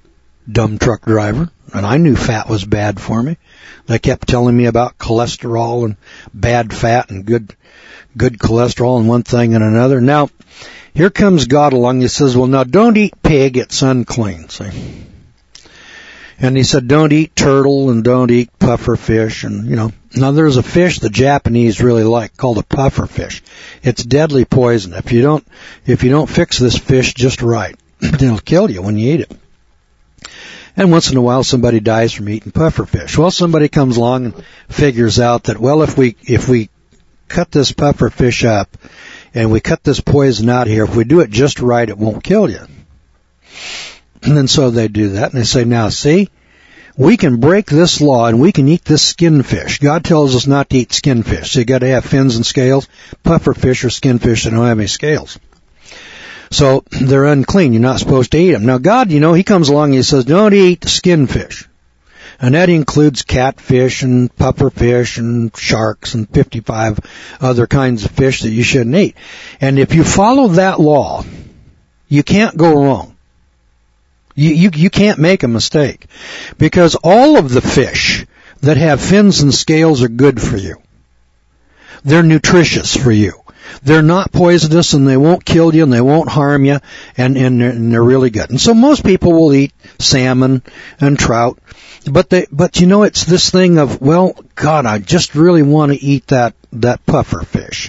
dumb truck driver, and I knew fat was bad for me. They kept telling me about cholesterol and bad fat and good good cholesterol and one thing and another. Now, here comes God along. He says, well, now don't eat pig. It's unclean. See? And he said, don't eat turtle and don't eat puffer fish. And, you know, now there's a fish the Japanese really like called a puffer fish. It's deadly poison. If you don't, if you don't fix this fish just right, it'll kill you when you eat it. And once in a while somebody dies from eating puffer fish. Well, somebody comes along and figures out that, well, if we, if we cut this puffer fish up and we cut this poison out here, if we do it just right, it won't kill you. And then so they do that, and they say, now see, we can break this law and we can eat this skin fish. God tells us not to eat skin fish. So you got to have fins and scales. Puffer fish or skin fish that don't have any scales. So they're unclean. You're not supposed to eat them. Now God, you know, he comes along and he says, don't eat skin fish. And that includes catfish and puffer fish and sharks and fifty-five other kinds of fish that you shouldn't eat. And if you follow that law, you can't go wrong. You, you, you can't make a mistake. Because all of the fish that have fins and scales are good for you. They're nutritious for you. They're not poisonous, and they won't kill you, and they won't harm you, and, and, they're, and they're really good. And so most people will eat salmon and trout, but they, but you know, it's this thing of, well, God, I just really want to eat that, that puffer fish.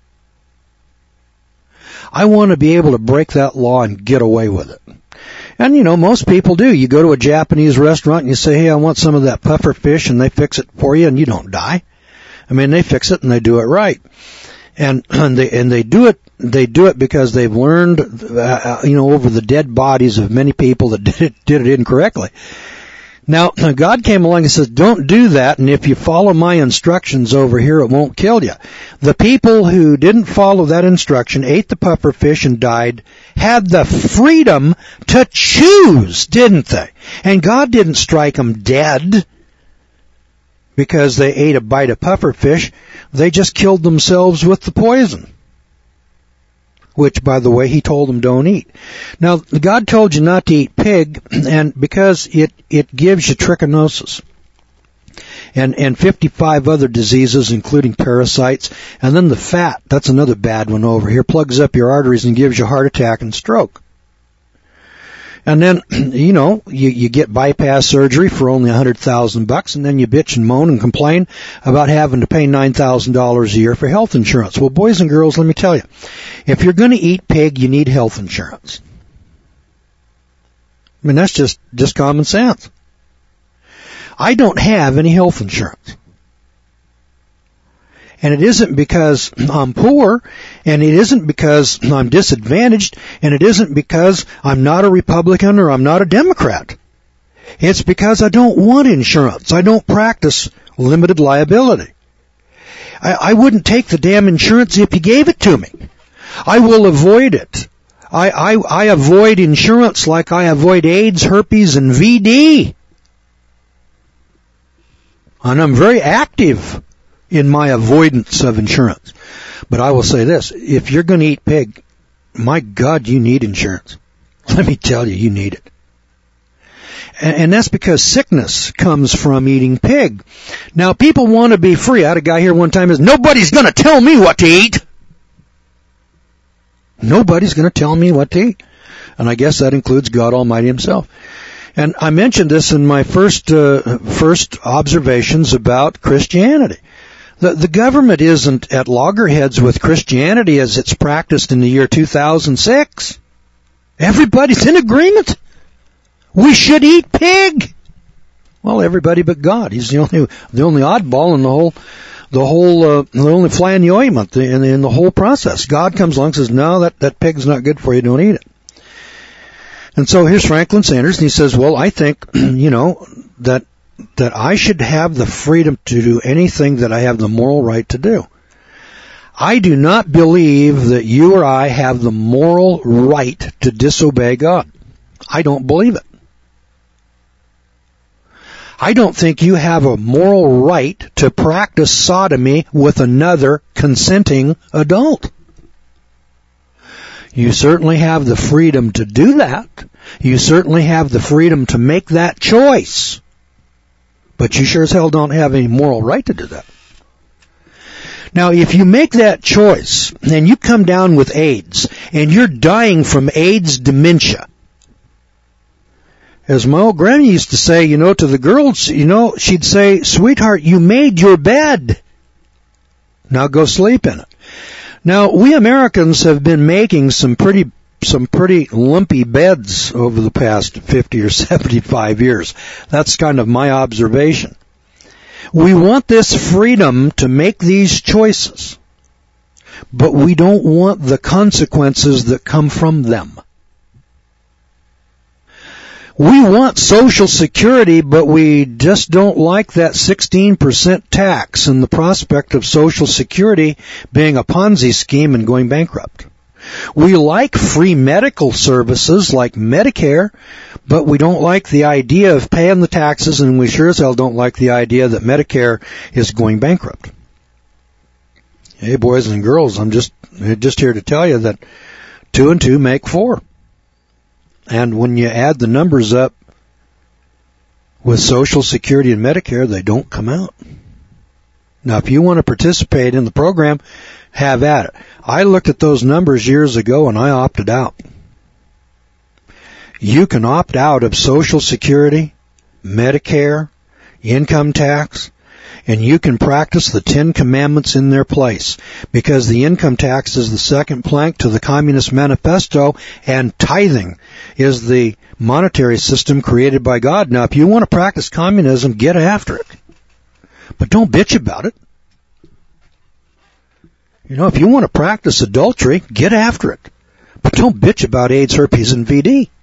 I want to be able to break that law and get away with it. And, you know, most people do. You go to a Japanese restaurant and you say, hey, I want some of that puffer fish, and they fix it for you, and you don't die. I mean, they fix it and they do it right. And, and they, and they do it, they do it because they've learned, uh, you know, over the dead bodies of many people that did it, did it incorrectly. Now, God came along and says, don't do that, and if you follow my instructions over here, it won't kill you. The people who didn't follow that instruction, ate the puffer fish and died, had the freedom to choose, didn't they? And God didn't strike them dead because they ate a bite of puffer fish. They just killed themselves with the poison, which, by the way, he told them don't eat. Now, God told you not to eat pig, and because it, it gives you trichinosis and, and fifty-five other diseases, including parasites. And then the fat, that's another bad one over here, plugs up your arteries and gives you a heart attack and stroke. And then, you know, you, you get bypass surgery for only a hundred thousand bucks, and then you bitch and moan and complain about having to pay nine thousand dollars a year for health insurance. Well, boys and girls, let me tell you, if you're going to eat pig, you need health insurance. I mean, that's just, just common sense. I don't have any health insurance. And it isn't because I'm poor, and it isn't because I'm disadvantaged, and it isn't because I'm not a Republican or I'm not a Democrat. It's because I don't want insurance. I don't practice limited liability. I, I wouldn't take the damn insurance if you gave it to me. I will avoid it. I, I, I avoid insurance like I avoid AIDS, herpes, and V D. And I'm very active in my avoidance of insurance. But I will say this, if you're going to eat pig, my God, you need insurance. Let me tell you, you need it. And, and that's because sickness comes from eating pig. Now, people want to be free. I had a guy here one time who says, nobody's going to tell me what to eat. Nobody's going to tell me what to eat. And I guess that includes God Almighty himself. And I mentioned this in my first, uh, first observations about Christianity. The, the government isn't at loggerheads with Christianity as it's practiced in the year two thousand six. Everybody's in agreement. We should eat pig. Well, everybody but God. He's the only, the only oddball in the whole, the whole, uh, the only fly in the ointment in, in the whole process. God comes along and says, no, that, that pig's not good for you, don't eat it. And so here's Franklin Sanders, and he says, well, I think, you know, that that I should have the freedom to do anything that I have the moral right to do. I do not believe that you or I have the moral right to disobey God. I don't believe it. I don't think you have a moral right to practice sodomy with another consenting adult. You certainly have the freedom to do that, You certainly have the freedom to make that choice. But you sure as hell don't have any moral right to do that. Now, if you make that choice and you come down with AIDS and you're dying from AIDS dementia, as my old granny used to say, you know, to the girls, you know, she'd say, sweetheart, you made your bed. Now go sleep in it. Now, we Americans have been making some pretty some pretty lumpy beds over the past fifty or seventy-five years. That's kind of my observation. We want this freedom to make these choices, but we don't want the consequences that come from them. We want Social Security, but we just don't like that sixteen percent tax and the prospect of Social Security being a Ponzi scheme and going bankrupt. We like free medical services like Medicare, but we don't like the idea of paying the taxes, and we sure as hell don't like the idea that Medicare is going bankrupt. Hey, boys and girls, I'm just just here to tell you that two and two make four. And when you add the numbers up with Social Security and Medicare, they don't come out. Now, if you want to participate in the program, have at it. I looked at those numbers years ago and I opted out. You can opt out of Social Security, Medicare, income tax, and you can practice the Ten Commandments in their place, because the income tax is the second plank to the Communist Manifesto, and tithing is the monetary system created by God. Now, if you want to practice communism, get after it. But don't bitch about it. You know, if you want to practice adultery, get after it. But don't bitch about AIDS, herpes, and V D.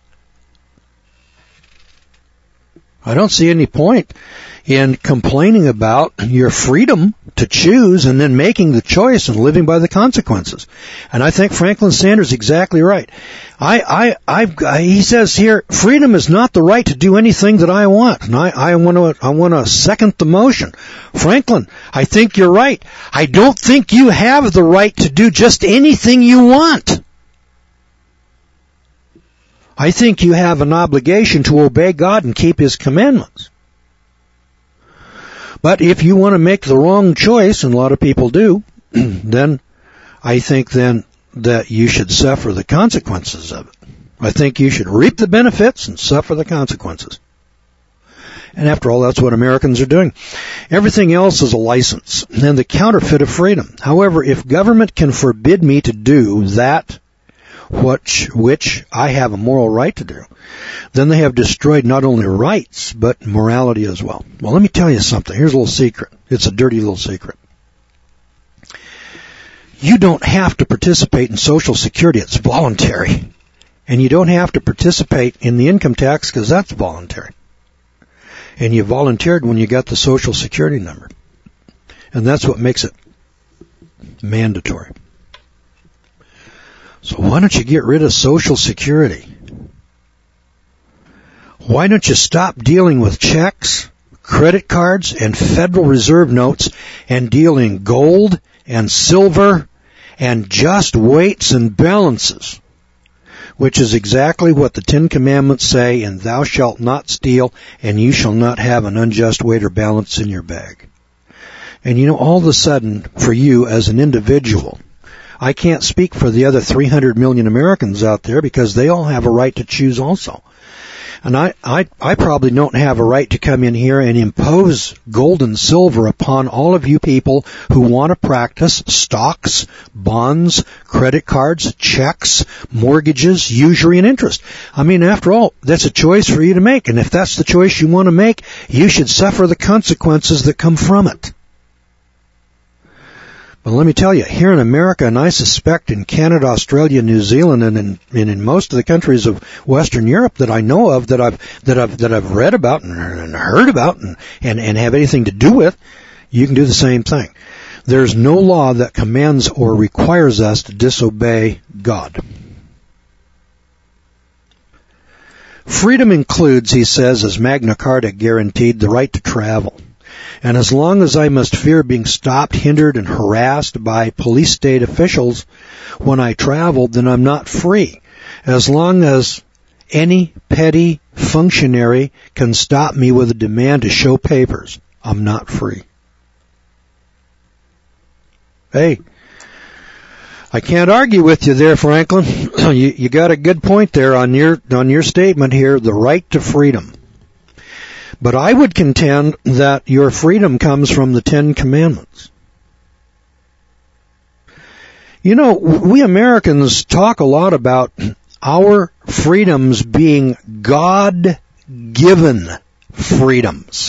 I don't see any point in complaining about your freedom to choose and then making the choice and living by the consequences. And I think Franklin Sanders is exactly right. I, I, I've, I, he says here, freedom is not the right to do anything that I want. And I, I want to, I want to second the motion. Franklin, I think you're right. I don't think you have the right to do just anything you want. I think you have an obligation to obey God and keep His commandments. But if you want to make the wrong choice, and a lot of people do, then I think then that you should suffer the consequences of it. I think you should reap the benefits and suffer the consequences. And after all, that's what Americans are doing. Everything else is a license and the counterfeit of freedom. However, if government can forbid me to do that which, which I have a moral right to do, then they have destroyed not only rights, but morality as well. Well, let me tell you something. Here's a little secret. It's a dirty little secret. You don't have to participate in Social Security. It's voluntary. And you don't have to participate in the income tax because that's voluntary. And you volunteered when you got the Social Security number. And that's what makes it mandatory. So why don't you get rid of Social Security? Why don't you stop dealing with checks, credit cards, and Federal Reserve notes and deal in gold and silver and just weights and balances, which is exactly what the Ten Commandments say, and thou shalt not steal, and you shall not have an unjust weight or balance in your bag. And you know, all of a sudden, for you as an individual, I can't speak for the other three hundred million Americans out there because they all have a right to choose also. And I, I, I probably don't have a right to come in here and impose gold and silver upon all of you people who want to practice stocks, bonds, credit cards, checks, mortgages, usury, and interest. I mean, after all, that's a choice for you to make. And if that's the choice you want to make, you should suffer the consequences that come from it. But let me tell you, here in America, and I suspect in Canada, Australia, New Zealand, and in, and in most of the countries of Western Europe that I know of, that I've that I've that I've read about and, and heard about, and, and and have anything to do with, you can do the same thing. There's no law that commands or requires us to disobey God. Freedom includes, he says, as Magna Carta guaranteed, the right to travel. And as long as I must fear being stopped, hindered, and harassed by police state officials when I travel, then I'm not free. As long as any petty functionary can stop me with a demand to show papers. I'm not free. Hey, I can't argue with you there, Franklin. you, you got a good point there on your on your statement here, the right to freedom. But I would contend that your freedom comes from the Ten Commandments. You know, we Americans talk a lot about our freedoms being God-given freedoms.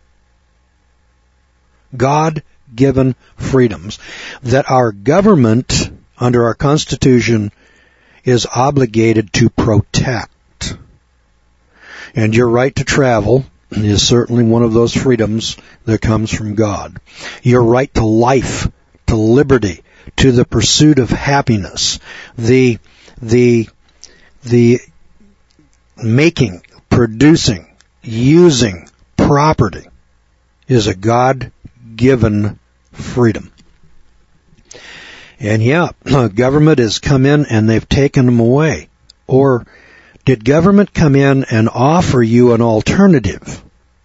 God-given freedoms that our government, under our Constitution, is obligated to protect. And your right to travel is certainly one of those freedoms that comes from God. Your right to life, to liberty, to the pursuit of happiness, the the the making, producing, using property is a God-given freedom. And yeah, government has come in and they've taken them away. Or did government come in and offer you an alternative?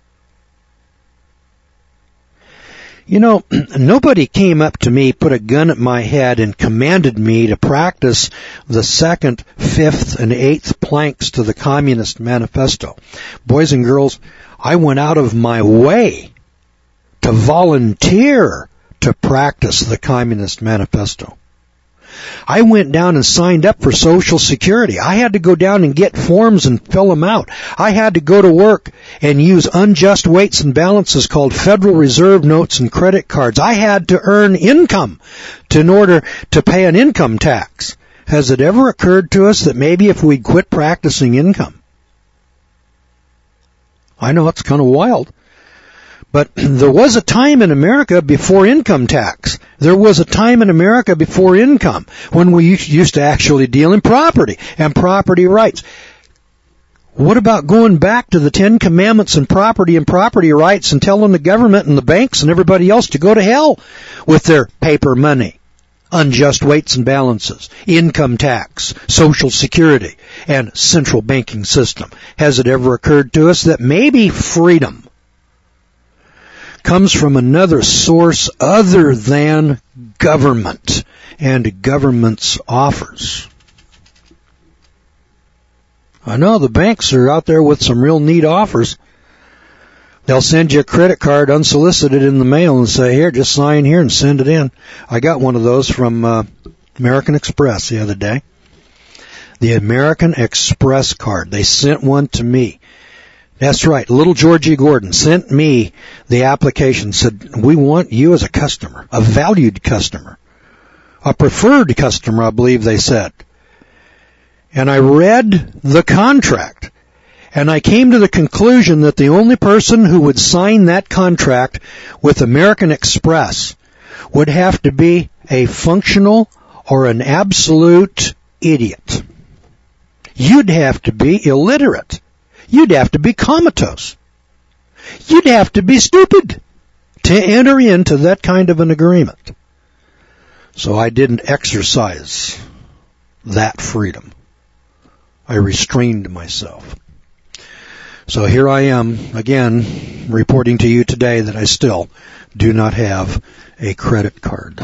You know, nobody came up to me, put a gun at my head, and commanded me to practice the second, fifth, and eighth planks to the Communist Manifesto. Boys and girls, I went out of my way to volunteer to practice the Communist Manifesto. I went down and signed up for Social Security. I had to go down and get forms and fill them out. I had to go to work and use unjust weights and balances called Federal Reserve notes and credit cards. I had to earn income to, in order to pay an income tax. Has it ever occurred to us that maybe if we'd quit practicing income? I know it's kind of wild. But there was a time in America before income tax. There was a time in America before income when we used to actually deal in property and property rights. What about going back to the Ten Commandments and property and property rights and telling the government and the banks and everybody else to go to hell with their paper money, unjust weights and balances, income tax, Social Security, and central banking system? Has it ever occurred to us that maybe freedom comes from another source other than government and government's offers? I know the banks are out there with some real neat offers. They'll send you a credit card unsolicited in the mail and say, here, just sign here and send it in. I got one of those from uh, American Express the other day. The American Express card. They sent one to me. That's right. Little Georgie Gordon sent me the application, said, we want you as a customer, a valued customer, a preferred customer, I believe they said. And I read the contract, and I came to the conclusion that the only person who would sign that contract with American Express would have to be a functional or an absolute idiot. You'd have to be illiterate. You'd have to be comatose. You'd have to be stupid to enter into that kind of an agreement. So I didn't exercise that freedom. I restrained myself. So here I am, again, reporting to you today that I still do not have a credit card.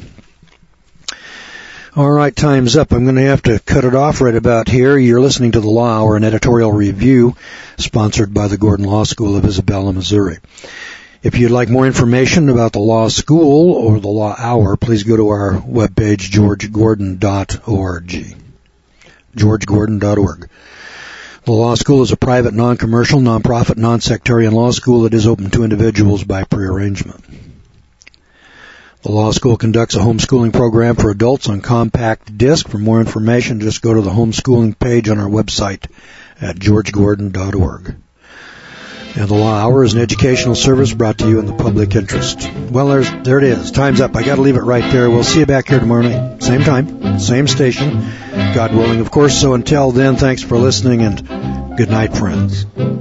All right, time's up. I'm going to have to cut it off right about here. You're listening to The Law Hour, an editorial review sponsored by the Gordon Law School of Isabella, Missouri. If you'd like more information about the Law School or the Law Hour, please go to our webpage, george gordon dot org. george gordon dot org. The Law School is a private, non-commercial, non-profit, non-sectarian law school that is open to individuals by prearrangement. The Law School conducts a homeschooling program for adults on compact disc. For more information, just go to the homeschooling page on our website at george gordon dot org. And the Law Hour is an educational service brought to you in the public interest. Well, there's, there it is. Time's up. I got to leave it right there. We'll see you back here tomorrow night. Same time, same station, God willing, of course. So until then, thanks for listening, and good night, friends.